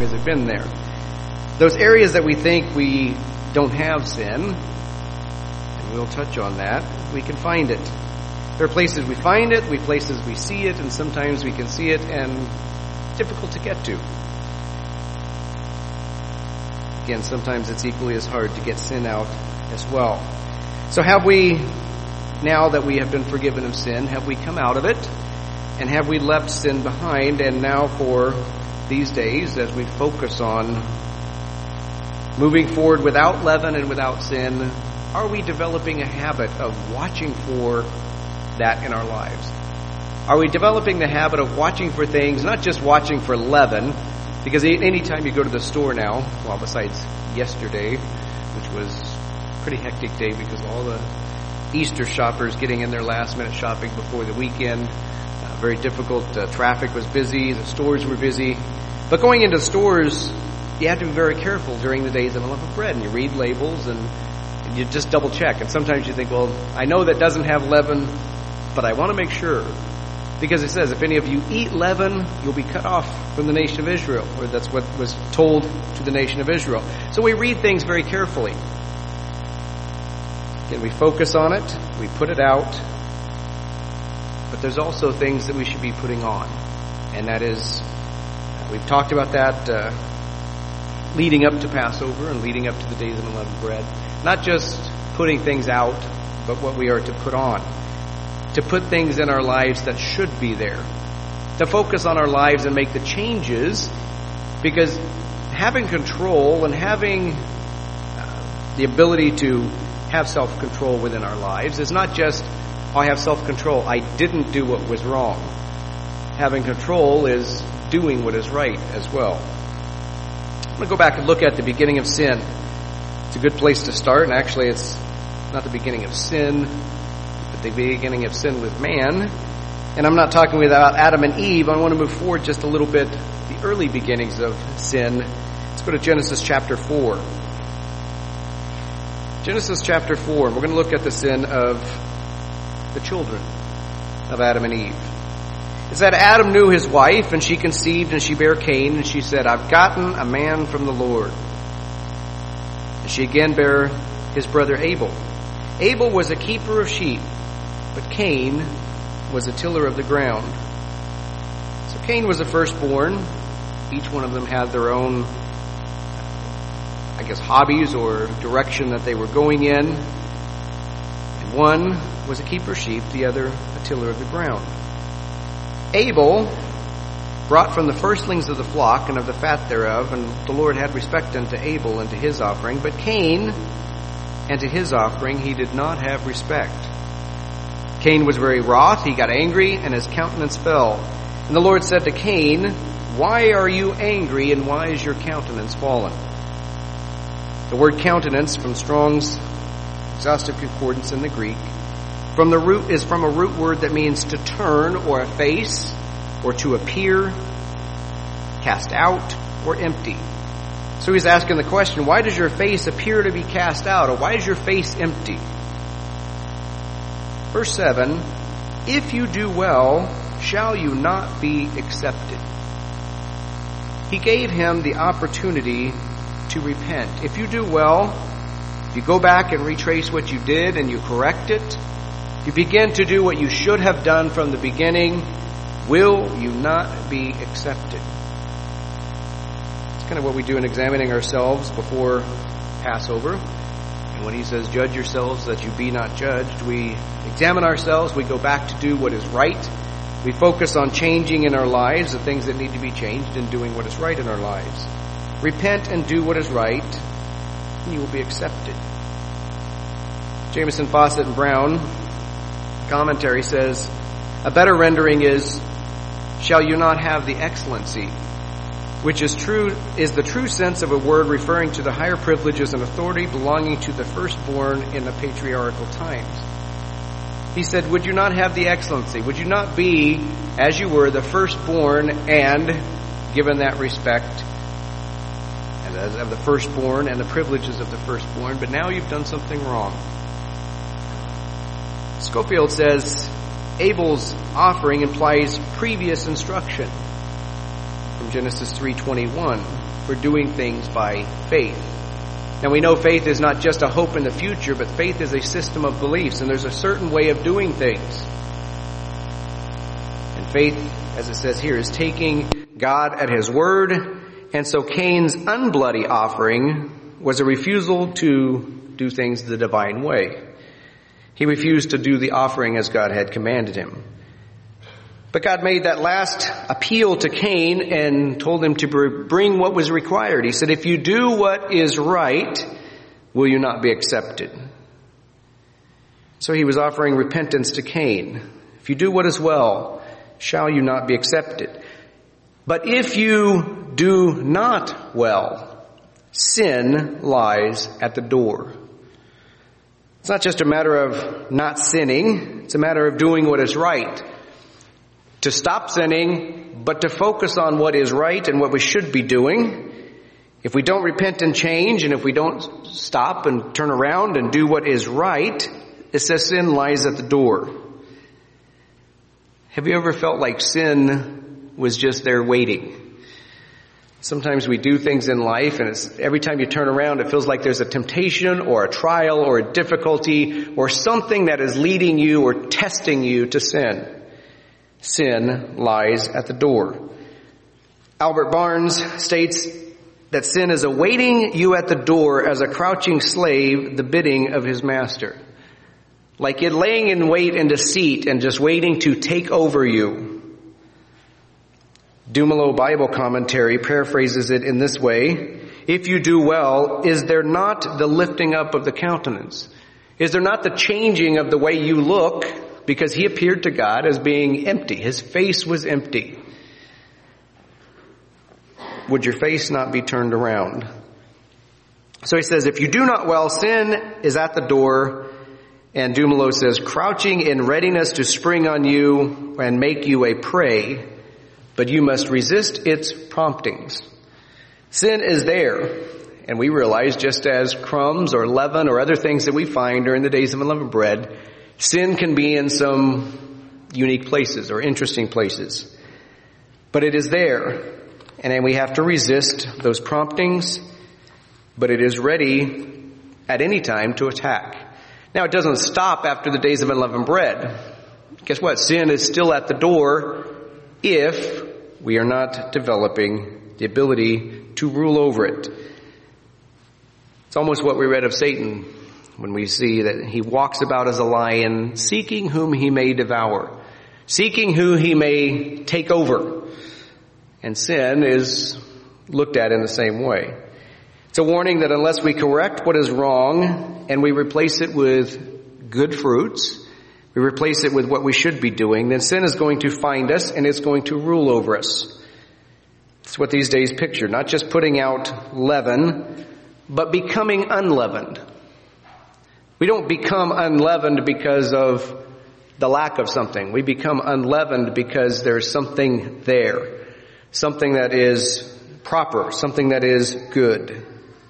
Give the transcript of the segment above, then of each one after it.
has it been there? Those areas that we think we don't have sin, and we'll touch on that, we can find it. There are places we find it, places we see it, and sometimes we can see it and it's difficult to get to. Again, sometimes it's equally as hard to get sin out as well. So have we, now that we have been forgiven of sin, have we come out of it? And have we left sin behind? And now for these days, as we focus on moving forward without leaven and without sin, are we developing a habit of watching for that in our lives? Are we developing the habit of watching for things, not just watching for leaven, because anytime you go to the store now, well, besides yesterday, which was a pretty hectic day because of all the Easter shoppers getting in their last-minute shopping before the weekend, very difficult, traffic was busy, the stores were busy. But going into stores, you have to be very careful during the days of unleavened bread, and you read labels and you just double check. And sometimes you think, well, I know that doesn't have leaven, but I want to make sure. Because it says, if any of you eat leaven, you'll be cut off from the nation of Israel. Or that's what was told to the nation of Israel. So we read things very carefully. Again, we focus on it, we put it out, but there's also things that we should be putting on. And that is, we've talked about that leading up to Passover and leading up to the days of unleavened bread. Not just putting things out, but what we are to put on. To put things in our lives that should be there. To focus on our lives and make the changes, because having control and having the ability to have self-control within our lives is not just, I have self-control, I didn't do what was wrong. Having control is doing what is right as well. I'm going to go back and look at the beginning of sin. It's a good place to start, and actually it's not the beginning of sin, but the beginning of sin with man. And I'm not talking about Adam and Eve. I want to move forward just a little bit, the early beginnings of sin. Let's go to Genesis chapter 4. Genesis chapter 4, and we're going to look at the sin of the children of Adam and Eve. It said, Adam knew his wife, and she conceived, and she bare Cain, and she said, I've gotten a man from the Lord. And she again bare his brother Abel. Abel was a keeper of sheep, but Cain was a tiller of the ground. So Cain was the firstborn. Each one of them had their own, hobbies or direction that they were going in. And one was a keeper of sheep, the other a tiller of the ground. Abel brought from the firstlings of the flock and of the fat thereof, and the Lord had respect unto Abel and to his offering. But Cain and to his offering he did not have respect. Cain was very wroth, he got angry, and his countenance fell. And the Lord said to Cain, Why are you angry, and why is your countenance fallen? The word countenance from Strong's Exhaustive Concordance in the Greek is from a root word that means to turn or a face, or to appear, cast out, or empty. So he's asking the question, why does your face appear to be cast out, or why is your face empty? Verse 7, if you do well, shall you not be accepted? He gave him the opportunity to repent. If you do well, if you go back and retrace what you did and you correct it, if you begin to do what you should have done from the beginning, will you not be accepted? It's kind of what we do in examining ourselves before Passover. And when he says, judge yourselves that you be not judged, we examine ourselves, we go back to do what is right. We focus on changing in our lives the things that need to be changed and doing what is right in our lives. Repent and do what is right, and you will be accepted. Jameson, Fawcett, and Brown commentary says, a better rendering is, shall you not have the excellency, which is the true sense of a word referring to the higher privileges and authority belonging to the firstborn in the patriarchal times. He said, would you not have the excellency? Would you not be, as you were, the firstborn and given that respect as of the firstborn and the privileges of the firstborn, but now you've done something wrong. Schofield says, Abel's offering implies previous instruction from Genesis 3:21. for doing things by faith. Now we know faith is not just a hope in the future, but faith is a system of beliefs, and there's a certain way of doing things. And faith, as it says here, is taking God at His word, and so Cain's unbloody offering was a refusal to do things the divine way. He refused to do the offering as God had commanded him. But God made that last appeal to Cain and told him to bring what was required. He said, if you do what is right, will you not be accepted? So he was offering repentance to Cain. If you do what is well, shall you not be accepted? But if you do not well, sin lies at the door. It's not just a matter of not sinning. It's a matter of doing what is right. To stop sinning, but to focus on what is right and what we should be doing. If we don't repent and change, and if we don't stop and turn around and do what is right, it says sin lies at the door. Have you ever felt like sin was just there waiting? Sometimes we do things in life, and every time you turn around, it feels like there's a temptation or a trial or a difficulty or something that is leading you or testing you to sin. Sin lies at the door. Albert Barnes states that sin is awaiting you at the door as a crouching slave, the bidding of his master. Like it laying in wait and deceit and just waiting to take over you. Dumelow Bible Commentary paraphrases it in this way. If you do well, is there not the lifting up of the countenance? Is there not the changing of the way you look? Because he appeared to God as being empty. His face was empty. Would your face not be turned around? So he says, if you do not well, sin is at the door. And Dumelow says, crouching in readiness to spring on you and make you a prey, but you must resist its promptings. Sin is there. And we realize, just as crumbs or leaven or other things that we find during the days of unleavened bread, sin can be in some unique places or interesting places. But it is there. And then we have to resist those promptings. But it is ready at any time to attack. Now it doesn't stop after the days of unleavened bread. Guess what? Sin is still at the door if we are not developing the ability to rule over it. It's almost what we read of Satan when we see that he walks about as a lion, seeking whom he may devour, seeking who he may take over. And sin is looked at in the same way. It's a warning that unless we correct what is wrong and we replace it with good fruits, we replace it with what we should be doing, then sin is going to find us and it's going to rule over us. It's what these days picture, not just putting out leaven, but becoming unleavened. We don't become unleavened because of the lack of something. We become unleavened because there's something there. Something that is proper. Something that is good.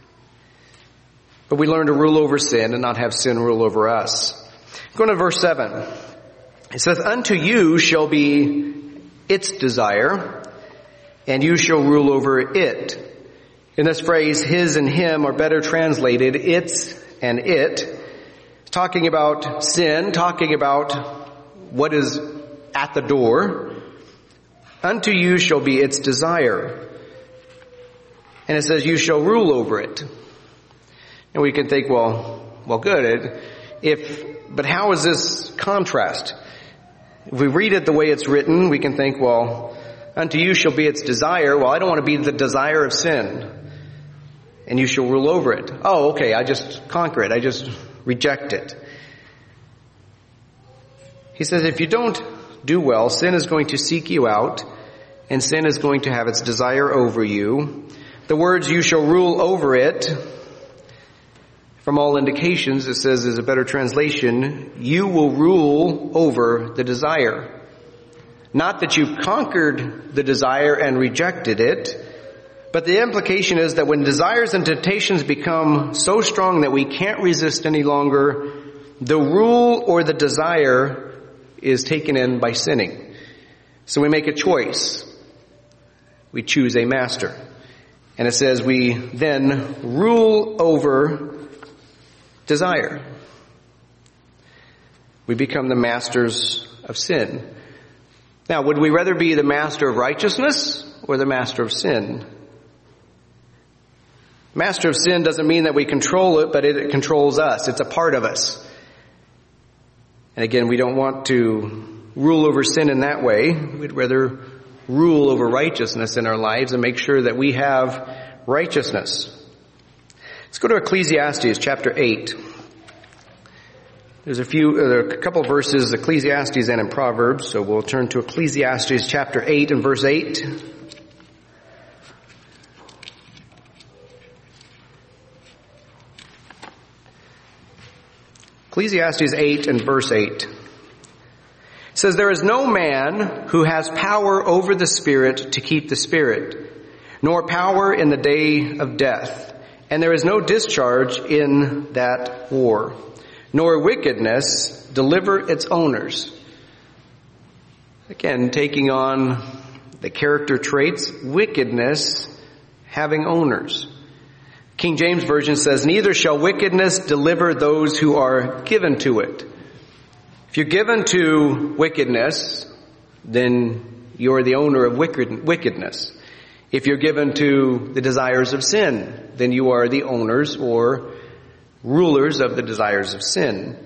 But we learn to rule over sin and not have sin rule over us. Going to verse 7. It says, unto you shall be its desire, and you shall rule over it. In this phrase, his and him are better translated, its and it. Talking about sin, talking about what is at the door. Unto you shall be its desire. And it says, you shall rule over it. And we can think, well, good. But how is this contrast? If we read it the way it's written, we can think, well, unto you shall be its desire. Well, I don't want to be the desire of sin. And you shall rule over it. Oh, okay, I just conquer it. I just reject it. He says, if you don't do well, sin is going to seek you out, and sin is going to have its desire over you. The words, you shall rule over it, from all indications, it says, is a better translation, you will rule over the desire. Not that you've conquered the desire and rejected it, but the implication is that when desires and temptations become so strong that we can't resist any longer, the rule or the desire is taken in by sinning. So we make a choice. We choose a master. And it says we then rule over desire. We become the masters of sin. Now, would we rather be the master of righteousness or the master of sin? Master of sin doesn't mean that we control it, but it controls us. It's a part of us. And again, we don't want to rule over sin in that way. We'd rather rule over righteousness in our lives and make sure that we have righteousness. Let's go to Ecclesiastes chapter 8. There are a couple of verses, Ecclesiastes and in Proverbs, so we'll turn to Ecclesiastes chapter 8 and verse 8. Ecclesiastes 8 and verse 8. It says, "There is no man who has power over the spirit to keep the spirit, nor power in the day of death, and there is no discharge in that war, nor wickedness deliver its owners." Again, taking on the character traits, wickedness having owners. King James Version says, "Neither shall wickedness deliver those who are given to it." If you're given to wickedness, then you're the owner of wickedness. If you're given to the desires of sin, then you are the owners or rulers of the desires of sin.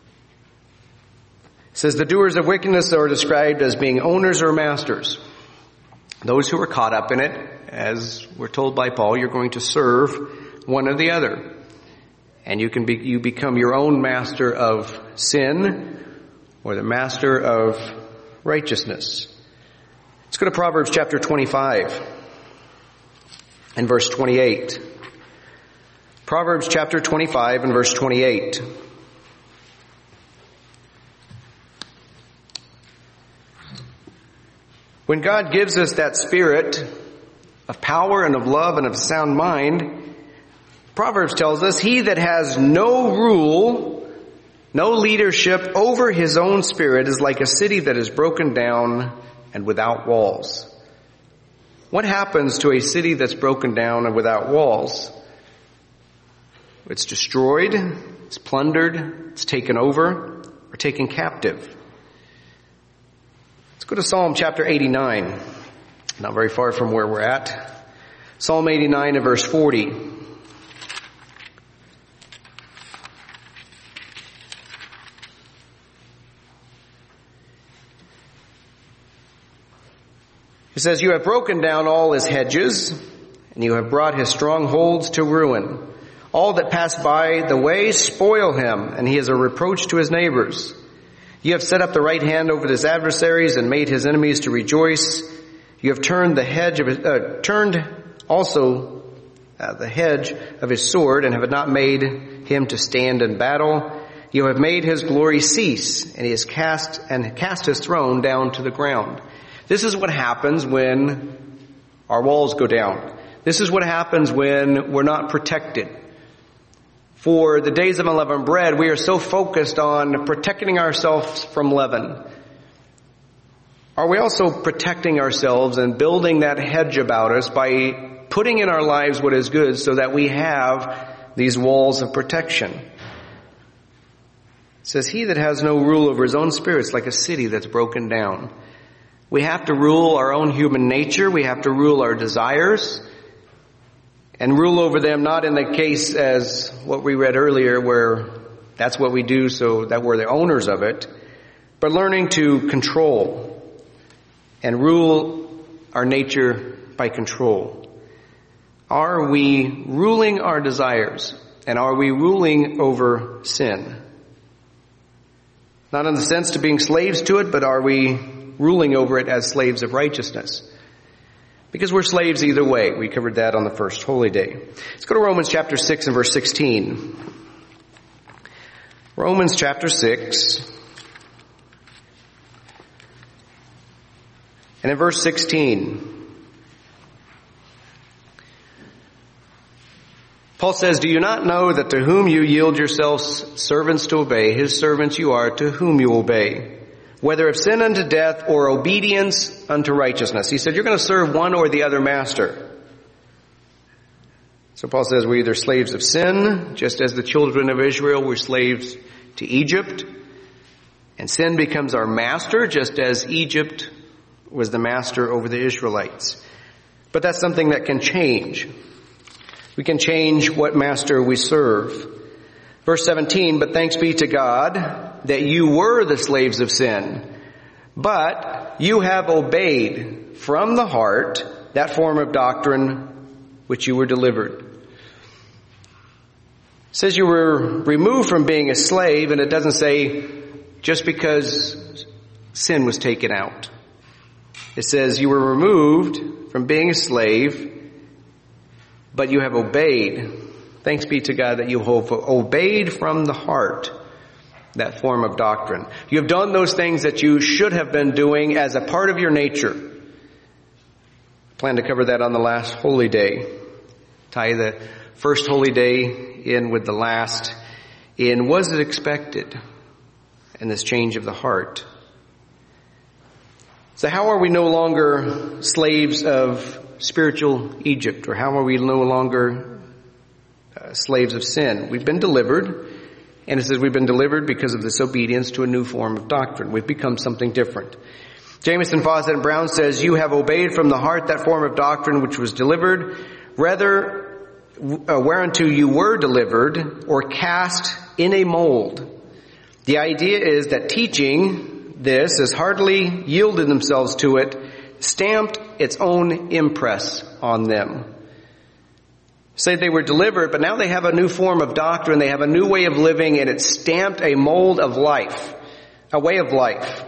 It says the doers of wickedness are described as being owners or masters. Those who are caught up in it, as we're told by Paul, you're going to serve one or the other. And you become your own master of sin or the master of righteousness. Let's go to Proverbs chapter 25 and verse 28. Proverbs chapter 25 and verse 28. When God gives us that spirit of power and of love and of sound mind, Proverbs tells us, "He that has no rule, no leadership over his own spirit is like a city that is broken down and without walls." What happens to a city that's broken down and without walls? It's destroyed, it's plundered, it's taken over, or taken captive. Let's go to Psalm chapter 89. Not very far from where we're at. Psalm 89 and verse 40. It says, "You have broken down all his hedges, and you have brought his strongholds to ruin. All that pass by the way spoil him, and he is a reproach to his neighbors. You have set up the right hand over his adversaries and made his enemies to rejoice. You have turned the hedge of his sword, and have not made him to stand in battle. You have made his glory cease, and he has cast his throne down to the ground." This is what happens when our walls go down. This is what happens when we're not protected. For the days of unleavened bread, we are so focused on protecting ourselves from leaven. Are we also protecting ourselves and building that hedge about us by putting in our lives what is good so that we have these walls of protection? It says, "He that has no rule over his own spirit is like a city that's broken down." We have to rule our own human nature. We have to rule our desires and rule over them, not in the case as what we read earlier where that's what we do so that we're the owners of it, but learning to control and rule our nature by control. Are we ruling our desires, and are we ruling over sin? Not in the sense to being slaves to it, but are we ruling over it as slaves of righteousness? Because we're slaves either way. We covered that on the first holy day. Let's go to Romans chapter 6 and verse 16. Romans chapter 6. And in verse 16, Paul says, "Do you not know that to whom you yield yourselves servants to obey, his servants you are to whom you obey, whether of sin unto death or obedience unto righteousness?" He said, you're going to serve one or the other master. So Paul says we're either slaves of sin, just as the children of Israel were slaves to Egypt, and sin becomes our master, just as Egypt was the master over the Israelites. But that's something that can change. We can change what master we serve. Verse 17, but thanks be to God that you were the slaves of sin, but you have obeyed from the heart that form of doctrine which you were delivered. It says you were removed from being a slave, and it doesn't say just because sin was taken out. It says you were removed from being a slave, but you have obeyed. Thanks be to God that you have obeyed from the heart that form of doctrine. You have done those things that you should have been doing as a part of your nature. I plan to cover that on the last holy day. Tie the first holy day in with the last. In was it expected? And this change of the heart. So how are we no longer slaves of spiritual Egypt? Or how are we no longer slaves of sin? We've been delivered. And it says we've been delivered because of this obedience to a new form of doctrine. We've become something different. Jamieson, Fawcett, and Brown says, you have obeyed from the heart that form of doctrine which was delivered, rather whereunto you were delivered, or cast in a mold. The idea is that teaching this has hardly yielded themselves to it, stamped its own impress on them. Say they were delivered, but now they have a new form of doctrine, they have a new way of living, and it's stamped a mold of life, a way of life.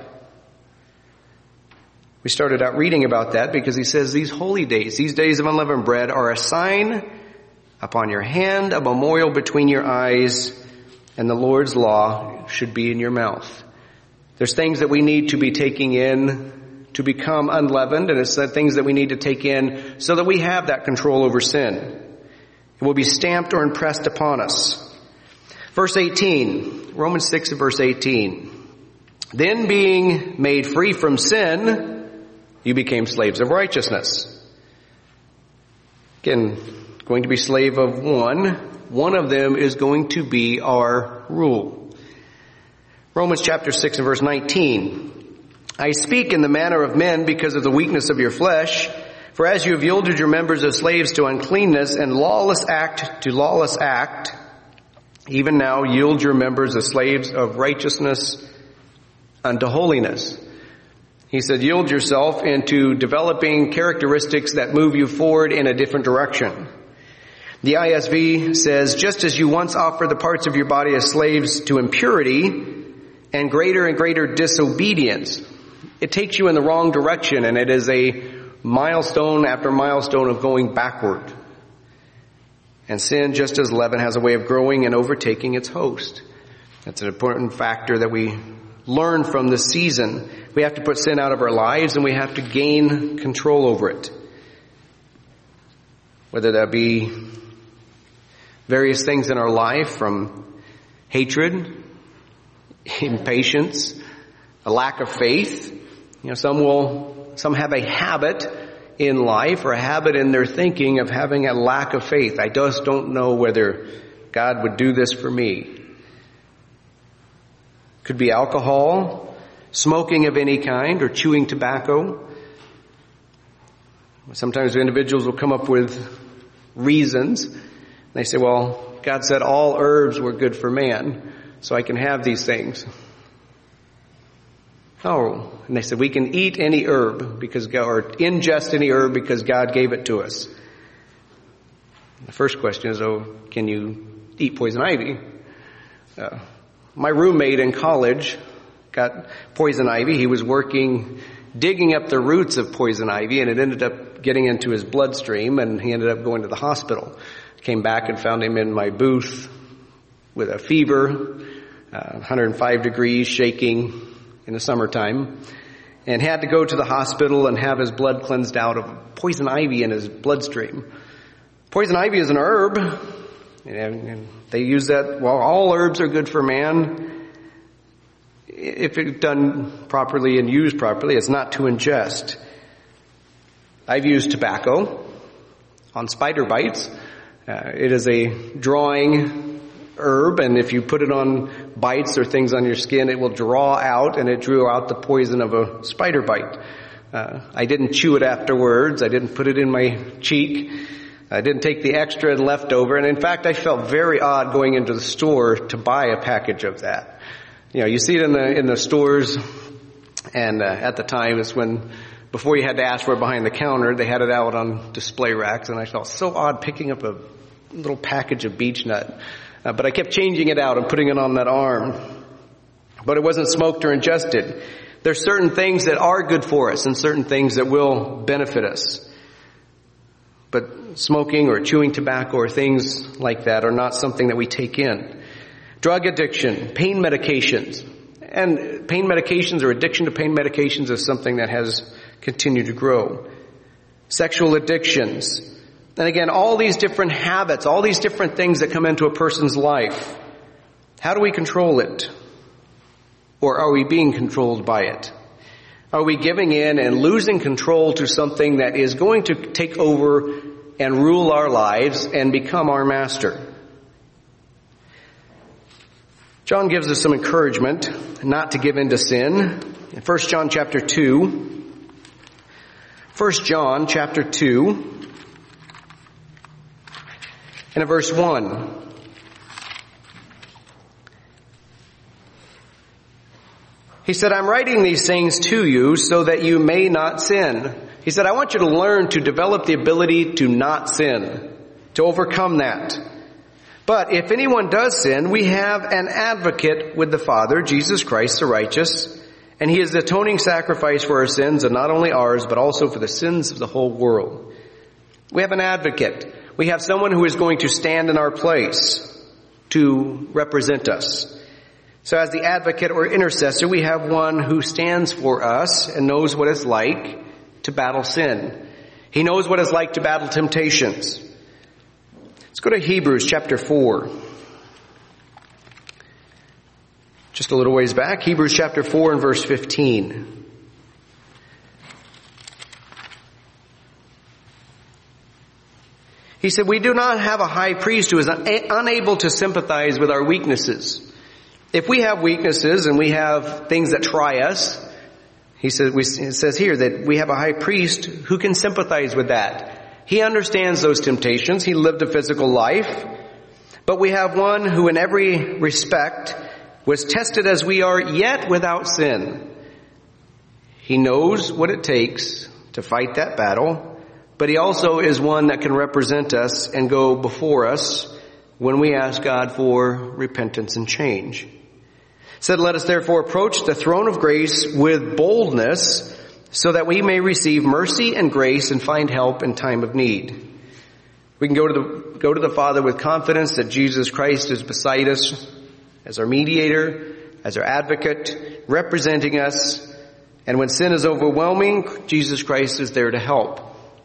We started out reading about that because he says these holy days, these days of unleavened bread, are a sign upon your hand, a memorial between your eyes, and the Lord's law should be in your mouth. There's things that we need to be taking in to become unleavened, and it's the things that we need to take in so that we have that control over sin. It will be stamped or impressed upon us. Verse 18, Romans 6 verse 18. Then being made free from sin, you became slaves of righteousness. Again, going to be slave of one. One of them is going to be our rule. Romans chapter 6 and verse 19. I speak in the manner of men because of the weakness of your flesh. For as you have yielded your members as slaves to uncleanness and lawless act to lawless act, even now yield your members as slaves of righteousness unto holiness. He said, yield yourself into developing characteristics that move you forward in a different direction. The ISV says, just as you once offered the parts of your body as slaves to impurity and greater disobedience, it takes you in the wrong direction, and it is a milestone after milestone of going backward. And sin, just as leaven, has a way of growing and overtaking its host. That's an important factor that we learn from this season. We have to put sin out of our lives, and we have to gain control over it. Whether that be various things in our life, from hatred, impatience, a lack of faith. Some have a habit in life or a habit in their thinking of having a lack of faith. I just don't know whether God would do this for me. Could be alcohol, smoking of any kind, or chewing tobacco. Sometimes individuals will come up with reasons. They say, well, God said all herbs were good for man, so I can have these things. Oh, and they said we can eat any herb or ingest any herb because God gave it to us. The first question is, can you eat poison ivy? My roommate in college got poison ivy. He was digging up the roots of poison ivy, and it ended up getting into his bloodstream, and he ended up going to the hospital. Came back and found him in my booth with a fever, 105 degrees, shaking in the summertime, and had to go to the hospital and have his blood cleansed out of poison ivy in his bloodstream. Poison ivy is an herb, and they use that, well, all herbs are good for man. If it's done properly and used properly, it's not to ingest. I've used tobacco on spider bites. It is a drawing herb, and if you put it on bites or things on your skin, it will draw out, and it drew out the poison of a spider bite. I didn't chew it afterwards. I didn't put it in my cheek. I didn't take the extra and leftover. And in fact, I felt very odd going into the store to buy a package of that. You know, you see it in the stores, and at the time, it's when, before you had to ask for it behind the counter, they had it out on display racks, and I felt so odd picking up a little package of beech nut. But I kept changing it out and putting it on that arm. But it wasn't smoked or ingested. There's certain things that are good for us and certain things that will benefit us. But smoking or chewing tobacco or things like that are not something that we take in. Drug addiction, pain medications. And pain medications or addiction to pain medications is something that has continued to grow. Sexual addictions. And again, all these different habits, all these different things that come into a person's life. How do we control it? Or are we being controlled by it? Are we giving in and losing control to something that is going to take over and rule our lives and become our master? John gives us some encouragement not to give in to sin. In 1 John chapter 2, 1 John chapter 2, and in verse 1. He said, I'm writing these things to you so that you may not sin. He said, I want you to learn to develop the ability to not sin, to overcome that. But if anyone does sin, we have an advocate with the Father, Jesus Christ the righteous, and he is the atoning sacrifice for our sins, and not only ours, but also for the sins of the whole world. We have an advocate. We have someone who is going to stand in our place to represent us. So as the advocate or intercessor, we have one who stands for us and knows what it's like to battle sin. He knows what it's like to battle temptations. Let's go to Hebrews chapter 4. Just a little ways back, Hebrews chapter 4 and verse 15. He said, we do not have a high priest who is unable to sympathize with our weaknesses. If we have weaknesses and we have things that try us, it says here that we have a high priest who can sympathize with that. He understands those temptations. He lived a physical life. But we have one who in every respect was tested as we are, yet without sin. He knows what it takes to fight that battle, but he also is one that can represent us and go before us when we ask God for repentance and change. Said, let us therefore approach the throne of grace with boldness so that we may receive mercy and grace and find help in time of need. We can go to the Father with confidence that Jesus Christ is beside us as our mediator, as our advocate, representing us. And when sin is overwhelming, Jesus Christ is there to help.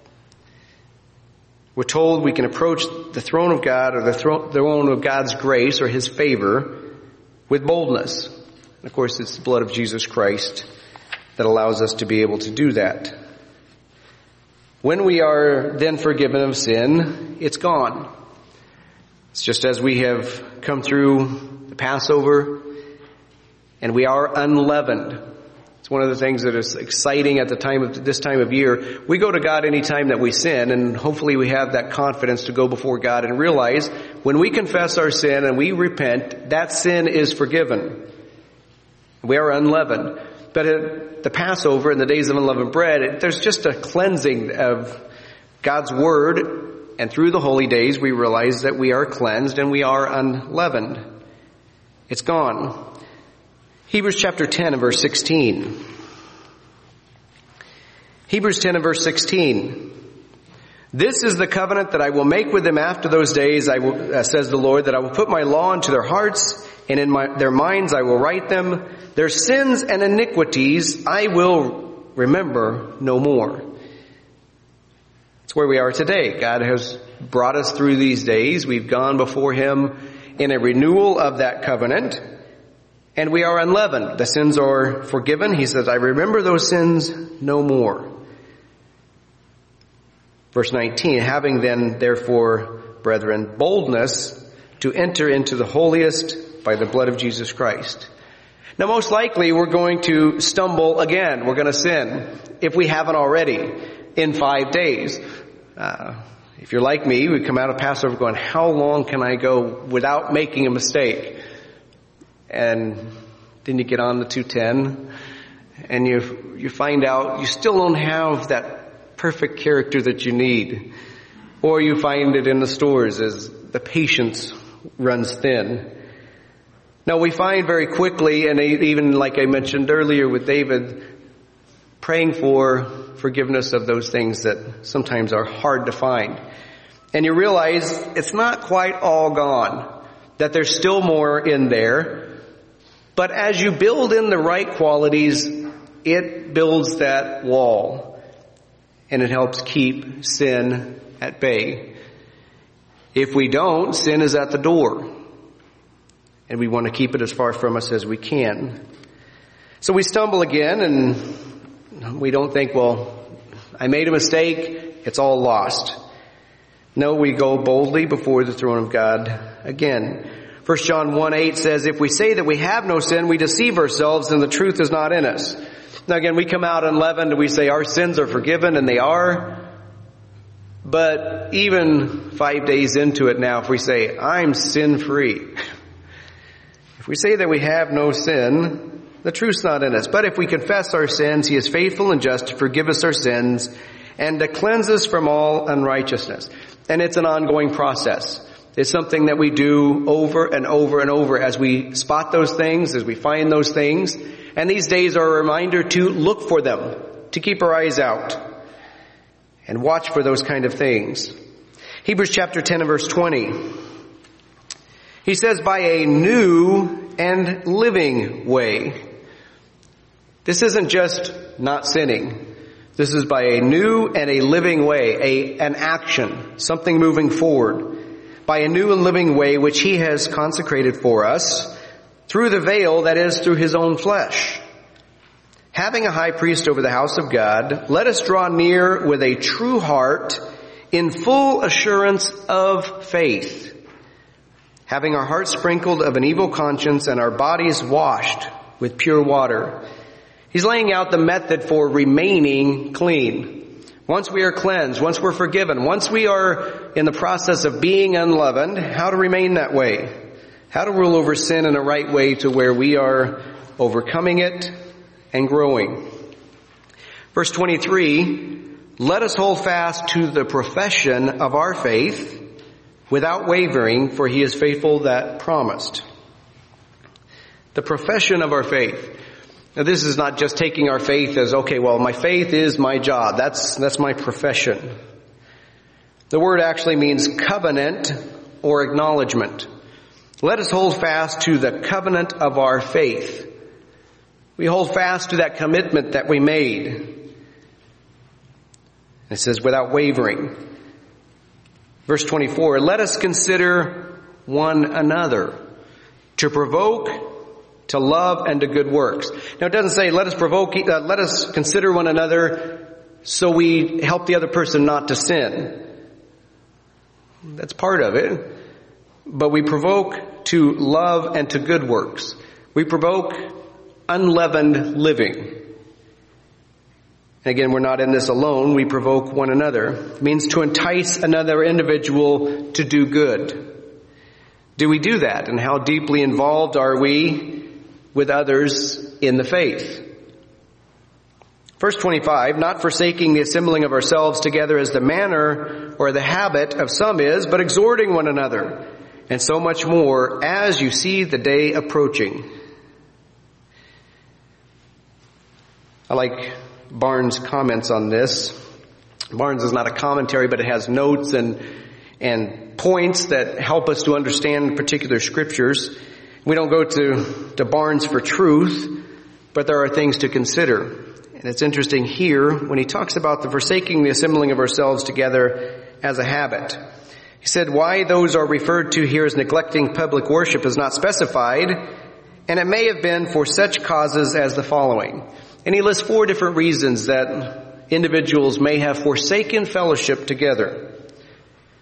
We're told we can approach the throne of God or the throne of God's grace or his favor with boldness. And of course, it's the blood of Jesus Christ that allows us to be able to do that. When we are then forgiven of sin, it's gone. It's just as we have come through the Passover and we are unleavened. It's one of the things that is exciting at this time of year. We go to God any time that we sin, and hopefully we have that confidence to go before God and realize when we confess our sin and we repent, that sin is forgiven. We are unleavened. But at the Passover and the days of unleavened bread, there's just a cleansing of God's word, and through the holy days we realize that we are cleansed and we are unleavened. It's gone. Hebrews chapter 10 and verse 16. Hebrews 10 and verse 16. This is the covenant that I will make with them after those days, says the Lord, that I will put my law into their hearts, and in their minds I will write them. Their sins and iniquities I will remember no more. It's where we are today. God has brought us through these days. We've gone before him in a renewal of that covenant. And we are unleavened. The sins are forgiven. He says, I remember those sins no more. Verse 19, having then therefore brethren, boldness to enter into the holiest by the blood of Jesus Christ. Now, most likely we're going to stumble again. We're going to sin if we haven't already in 5 days. If you're like me, we come out of Passover going, how long can I go without making a mistake? And then you get on the 2:10 and you find out you still don't have that perfect character that you need. Or you find it in the stores as the patience runs thin. Now we find very quickly, and even like I mentioned earlier with David, praying for forgiveness of those things that sometimes are hard to find. And you realize it's not quite all gone, that there's still more in there. But as you build in the right qualities, it builds that wall. And it helps keep sin at bay. If we don't, sin is at the door. And we want to keep it as far from us as we can. So we stumble again and we don't think, well, I made a mistake, it's all lost. No, we go boldly before the throne of God again. 1 John 1:8 says, if we say that we have no sin, we deceive ourselves and the truth is not in us. Now again, we come out unleavened and we say our sins are forgiven, and they are. But even 5 days into it now, if we say, I'm sin-free, if we say that we have no sin, the truth's not in us. But if we confess our sins, He is faithful and just to forgive us our sins and to cleanse us from all unrighteousness. And it's an ongoing process. It's something that we do over and over and over as we spot those things, as we find those things. And these days are a reminder to look for them, to keep our eyes out and watch for those kind of things. Hebrews chapter 10 and verse 20. He says, by a new and living way. This isn't just not sinning. This is by a new and a living way, an action, something moving forward. By a new and living way which He has consecrated for us through the veil, that is, through His own flesh. Having a high priest over the house of God, let us draw near with a true heart in full assurance of faith, having our hearts sprinkled of an evil conscience and our bodies washed with pure water. He's laying out the method for remaining clean. Once we are cleansed, once we're forgiven, once we are in the process of being unleavened, how to remain that way. How to rule over sin in a right way to where we are overcoming it and growing. Verse 23, let us hold fast to the profession of our faith without wavering, for He is faithful that promised. The profession of our faith. Now this is not just taking our faith as, okay, well, my faith is my job. That's my profession. The word actually means covenant or acknowledgement. Let us hold fast to the covenant of our faith. We hold fast to that commitment that we made. It says without wavering. Verse 24, let us consider one another to provoke to love and to good works. Now it doesn't say let us consider one another so we help the other person not to sin. That's part of it. But we provoke to love and to good works. We provoke unleavened living. And again, we're not in this alone. We provoke one another. It means to entice another individual to do good. Do we do that? And how deeply involved are we with others in the faith? Verse 25, not forsaking the assembling of ourselves together as the manner or the habit of some is, but exhorting one another, and so much more as you see the day approaching. I like Barnes' comments on this. Barnes is not a commentary, but it has notes and points that help us to understand particular scriptures. We don't go to Barnes for truth, but there are things to consider. And it's interesting here when he talks about the forsaking the assembling of ourselves together as a habit. He said why those are referred to here as neglecting public worship is not specified, and it may have been for such causes as the following. And he lists 4 different reasons that individuals may have forsaken fellowship together.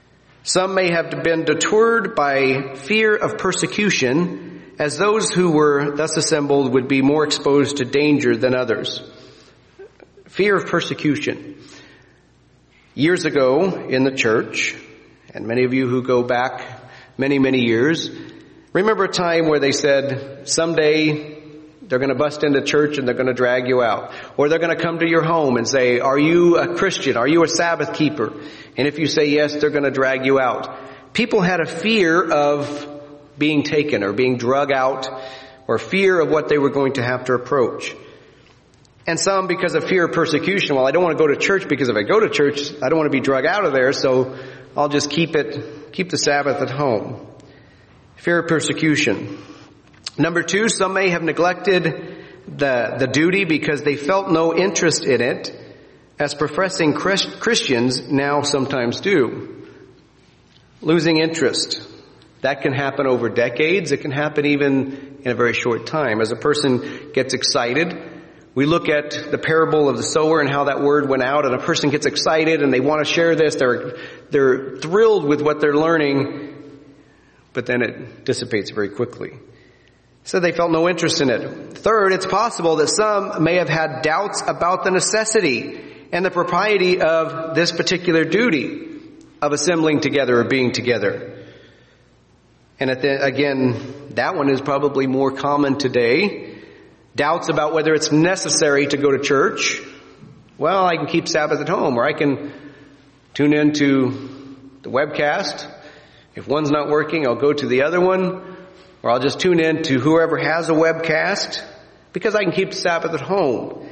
Some may have been deterred by fear of persecution, as those who were thus assembled would be more exposed to danger than others. Fear of persecution. Years ago in the church, and many of you who go back many, many years, remember a time where they said, someday they're going to bust into church and they're going to drag you out. Or they're going to come to your home and say, are you a Christian? Are you a Sabbath keeper? And if you say yes, they're going to drag you out. People had a fear of being taken or being drug out, or fear of what they were going to have to approach. And some because of fear of persecution. Well, I don't want to go to church because if I go to church, I don't want to be drug out of there, so I'll just keep the Sabbath at home. Fear of persecution. Number 2, some may have neglected the duty because they felt no interest in it, as professing Christians now sometimes do. Losing interest. That can happen over decades. It can happen even in a very short time. As a person gets excited, we look at the parable of the sower and how that word went out, and a person gets excited and they want to share this. They're thrilled with what they're learning, but then it dissipates very quickly. So they felt no interest in it. Third, it's possible that some may have had doubts about the necessity and the propriety of this particular duty of assembling together or being together. And again, that one is probably more common today. Doubts about whether it's necessary to go to church. Well, I can keep Sabbath at home, or I can tune into the webcast. If one's not working, I'll go to the other one, or I'll just tune in to whoever has a webcast, because I can keep Sabbath at home.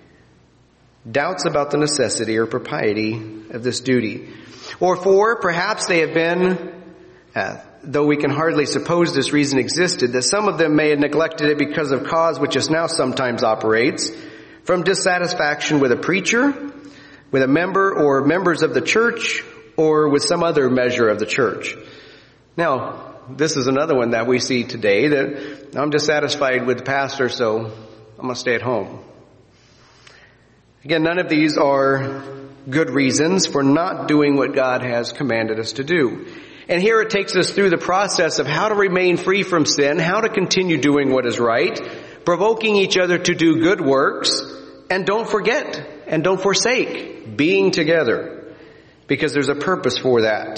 Doubts about the necessity or propriety of this duty. Or 4, perhaps they have been, though we can hardly suppose this reason existed, that some of them may have neglected it because of cause which is now sometimes operates, from dissatisfaction with a preacher, with a member or members of the church, or with some other measure of the church. Now, this is another one that we see today, that I'm dissatisfied with the pastor, so I'm going to stay at home. Again, none of these are good reasons for not doing what God has commanded us to do. And here it takes us through the process of how to remain free from sin, how to continue doing what is right, provoking each other to do good works, and don't forget and don't forsake being together, because there's a purpose for that.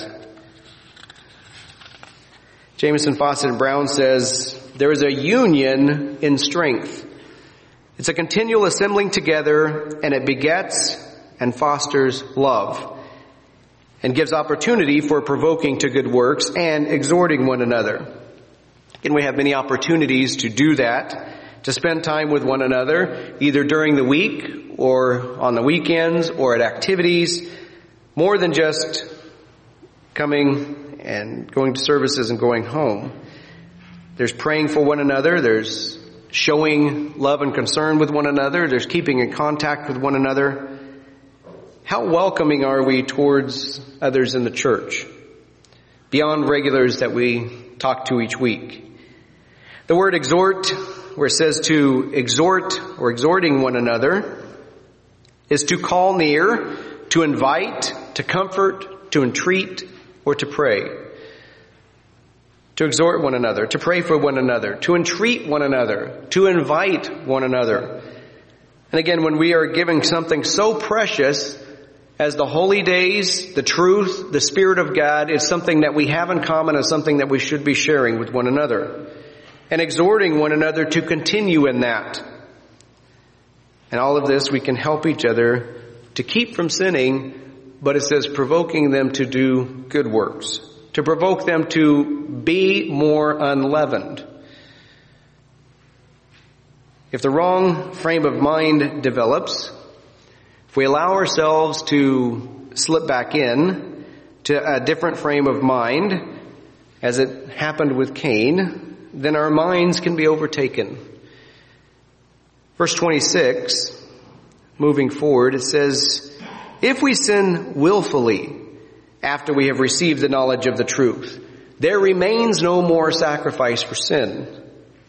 Jamieson, Fausset, and Brown says, there is a union in strength. It's a continual assembling together, and it begets and fosters love, and gives opportunity for provoking to good works and exhorting one another. And we have many opportunities to do that, to spend time with one another, either during the week or on the weekends or at activities, more than just coming and going to services and going home. There's praying for one another, there's showing love and concern with one another, there's keeping in contact with one another. How welcoming are we towards others in the church, beyond regulars that we talk to each week? The word exhort, where it says to exhort or exhorting one another, is to call near, to invite, to comfort, to entreat, or to pray. To exhort one another, to pray for one another, to entreat one another, to invite one another. And again, when we are giving something so precious as the holy days, the truth, the Spirit of God, is something that we have in common, and something that we should be sharing with one another. And exhorting one another to continue in that. And all of this we can help each other to keep from sinning, but it says provoking them to do good works. To provoke them to be more unleavened. If the wrong frame of mind develops, if we allow ourselves to slip back in to a different frame of mind, as it happened with Cain, then our minds can be overtaken. Verse 26, moving forward, it says, if we sin willfully after we have received the knowledge of the truth, there remains no more sacrifice for sin.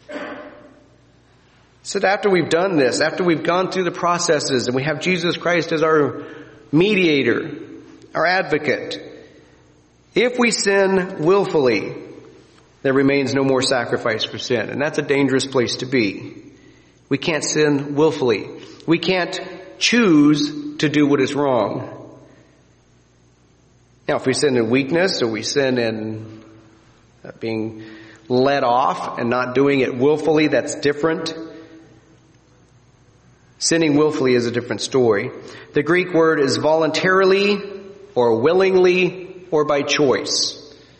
So after we've done this, after we've gone through the processes and we have Jesus Christ as our mediator, our advocate, If we sin willfully, there remains no more sacrifice for sin. And that's a dangerous place to be. We can't sin willfully. We can't choose to do what is wrong. Now, if we sin in weakness, or we sin in being led off and not doing it willfully, that's different. Sinning willfully is a different story. The Greek word is voluntarily, or willingly, or by choice.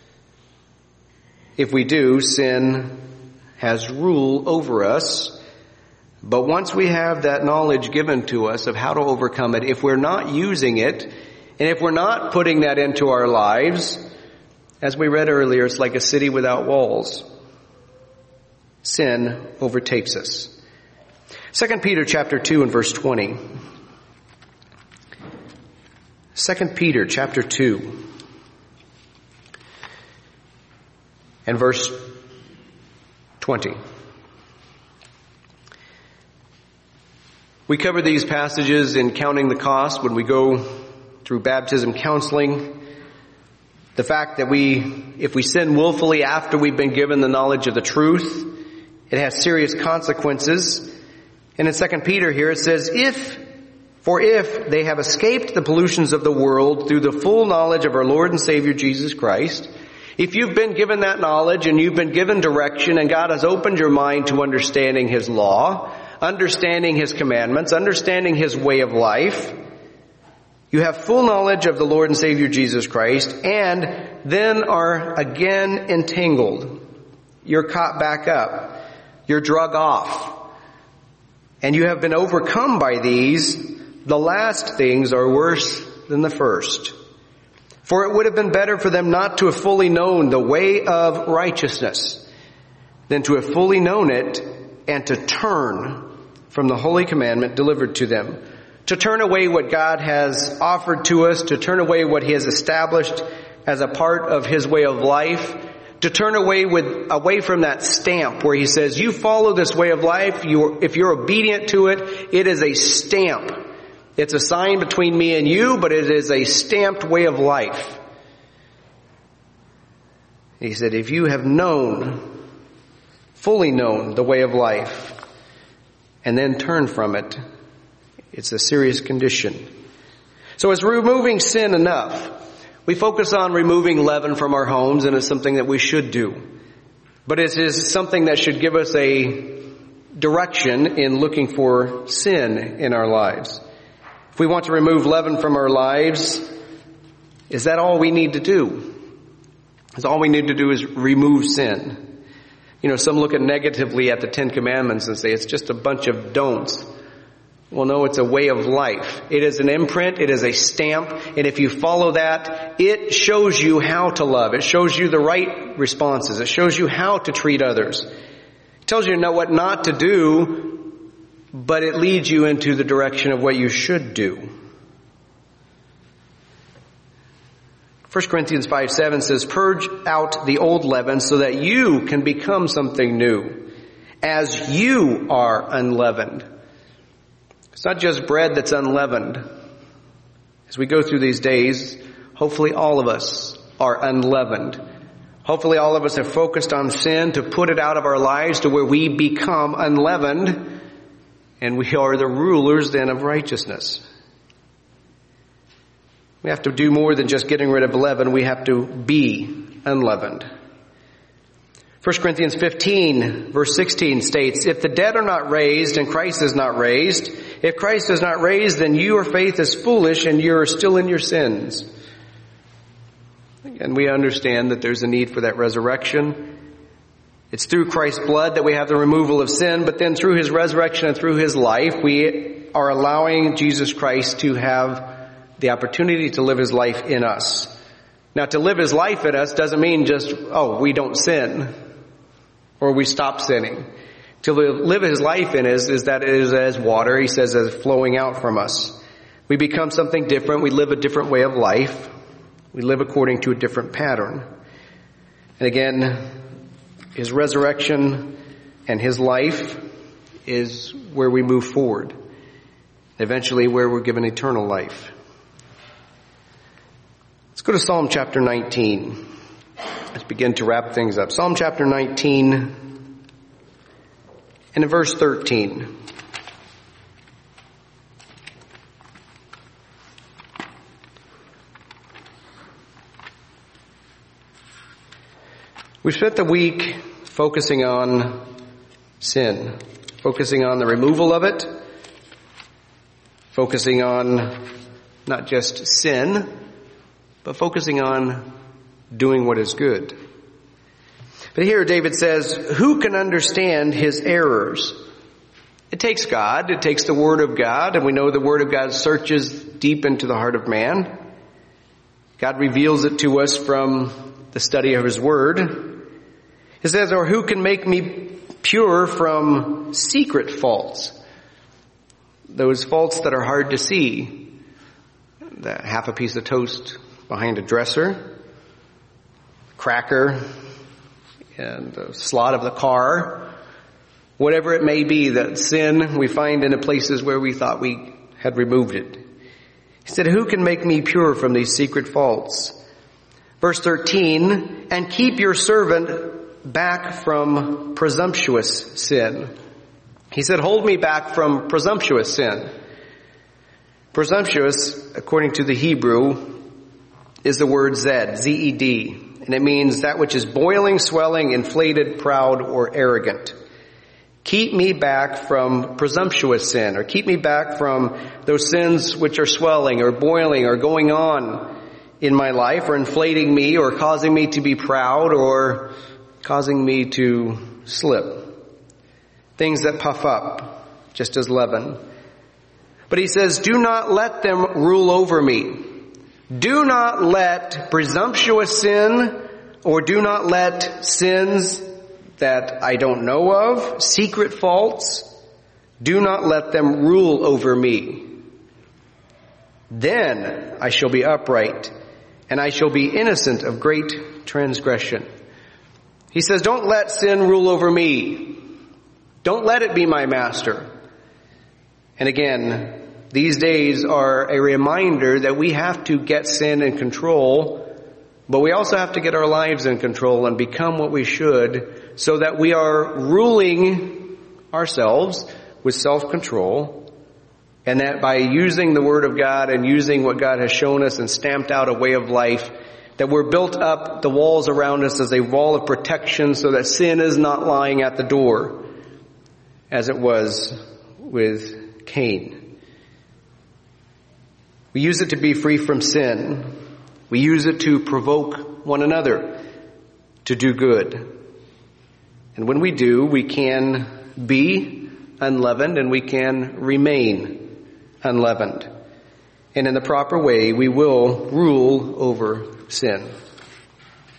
If we do, sin has rule over us. But once we have that knowledge given to us of how to overcome it, if we're not using it, and if we're not putting that into our lives, as we read earlier, it's like a city without walls. Sin overtakes us. 2 Peter chapter 2 and verse 20. 2 Peter chapter 2 and verse 20. We cover these passages in Counting the Cost when we go through baptism counseling. The fact that if we sin willfully after we've been given the knowledge of the truth, it has serious consequences. And in 2 Peter here it says, if they have escaped the pollutions of the world through the full knowledge of our Lord and Savior Jesus Christ, if you've been given that knowledge and you've been given direction and God has opened your mind to understanding His law, understanding His commandments, understanding His way of life, you have full knowledge of the Lord and Savior Jesus Christ, and then are again entangled. You're caught back up. You're drug off. And you have been overcome by these. The last things are worse than the first. For it would have been better for them not to have fully known the way of righteousness than to have fully known it and to turn from the holy commandment delivered to them. To turn away what God has offered to us, to turn away what He has established as a part of His way of life, to turn away from that stamp where He says, you follow this way of life, if you're obedient to it, it is a stamp. It's a sign between me and you, but it is a stamped way of life. He said, if you have fully known the way of life, and then turn from it, it's a serious condition. So is removing sin enough? We focus on removing leaven from our homes, and it's something that we should do. But it is something that should give us a direction in looking for sin in our lives. If we want to remove leaven from our lives, is that all we need to do? Is all we need to do is remove sin? Some look negatively at the Ten Commandments and say it's just a bunch of don'ts. Well, no, it's a way of life. It is an imprint. It is a stamp. And if you follow that, it shows you how to love. It shows you the right responses. It shows you how to treat others. It tells you what not to do, but it leads you into the direction of what you should do. 1 Corinthians 5:7 says, purge out the old leaven so that you can become something new, as you are unleavened. It's not just bread that's unleavened. As we go through these days, hopefully all of us are unleavened. Hopefully all of us have focused on sin to put it out of our lives to where we become unleavened, and we are the rulers then of righteousness. We have to do more than just getting rid of leaven. We have to be unleavened. 1 Corinthians 15 verse 16 states, if the dead are not raised and Christ is not raised, if Christ is not raised, then your faith is foolish and you're still in your sins. And we understand that there's a need for that resurrection. It's through Christ's blood that we have the removal of sin, but then through His resurrection and through His life, we are allowing Jesus Christ to have the opportunity to live His life in us. Now, to live His life in us doesn't mean just, we don't sin or we stop sinning. To live His life in us is that it is as water, He says, as flowing out from us. We become something different. We live a different way of life. We live according to a different pattern. And again, His resurrection and His life is where we move forward. Eventually where we're given eternal life. Let's go to Psalm chapter 19. Let's begin to wrap things up. Psalm chapter 19 and in verse 13. We spent the week focusing on sin, focusing on the removal of it, focusing on not just sin, but focusing on doing what is good. But here David says, who can understand his errors? It takes God, it takes the Word of God, and we know the Word of God searches deep into the heart of man. God reveals it to us from the study of His Word. It says, or who can make me pure from secret faults? Those faults that are hard to see. That half a piece of toast behind a dresser, cracker, and the slot of the car, whatever it may be, that sin we find in the places where we thought we had removed it. He said, who can make me pure from these secret faults? Verse 13, and keep your servant back from presumptuous sin. He said, hold me back from presumptuous sin. Presumptuous, according to the Hebrew, is the word zed, Z-E-D, and it means that which is boiling, swelling, inflated, proud, or arrogant. Keep me back from presumptuous sin, or keep me back from those sins which are swelling or boiling or going on in my life or inflating me or causing me to be proud or causing me to slip. Things that puff up, just as leaven. But he says, do not let them rule over me. Do not let presumptuous sin, or do not let sins that I don't know of, secret faults, do not let them rule over me. Then I shall be upright, and I shall be innocent of great transgression. He says, don't let sin rule over me. Don't let it be my master. And again, these days are a reminder that we have to get sin in control, but we also have to get our lives in control and become what we should so that we are ruling ourselves with self-control, and that by using the Word of God and using what God has shown us and stamped out a way of life, that we're built up the walls around us as a wall of protection so that sin is not lying at the door, as it was with Cain. We use it to be free from sin. We use it to provoke one another to do good. And when we do, we can be unleavened and we can remain unleavened. And in the proper way, we will rule over sin.